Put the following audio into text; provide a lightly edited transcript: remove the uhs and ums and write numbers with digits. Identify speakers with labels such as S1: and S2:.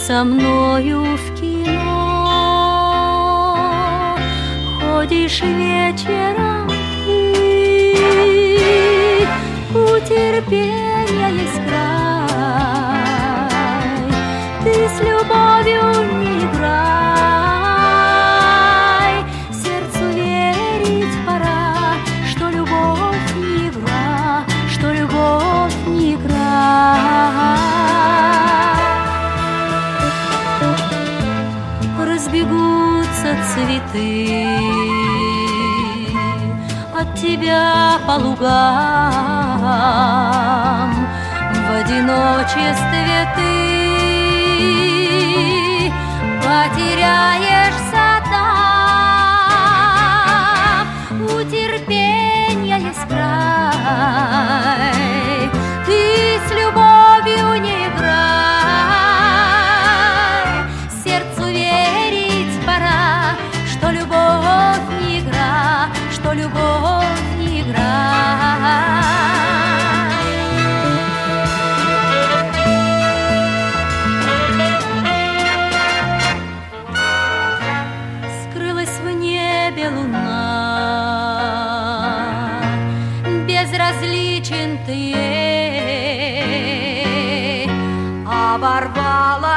S1: со мною в кино. Ходишь вечером ты, у терпения есть край. Ты с любовью не играй, сердцу верить пора, что любовь не игра, что любовь не игра. Разбегутся цветы от тебя по лугам, в одиночестве ты потеряешься там. У терпения есть край, ты с любовью не играй, сердцу верить пора, что любовь не игра, что любовь не игра. Луна, безразличен ты ей, оборвала